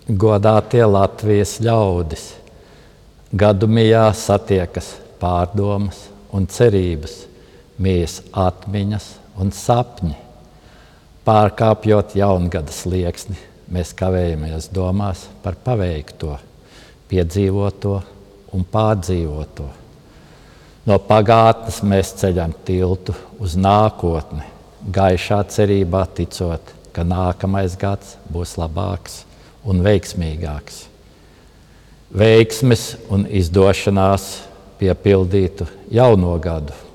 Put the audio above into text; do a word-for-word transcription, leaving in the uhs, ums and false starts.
Godātie Latvijas ļaudis, gadu mijā satiekas pārdomas un cerības, mijas atmiņas un sapņi. Pārkāpjot jaungada slieksni, mēs kavējamies domās par paveikto, piedzīvoto un pārdzīvoto. No pagātnes mēs ceļam tiltu uz nākotni, gaišā cerībā ticot, ka nākamais gads būs labāks un veiksmīgāks. Veiksmes un izdošanās piepildītu jauno gadu.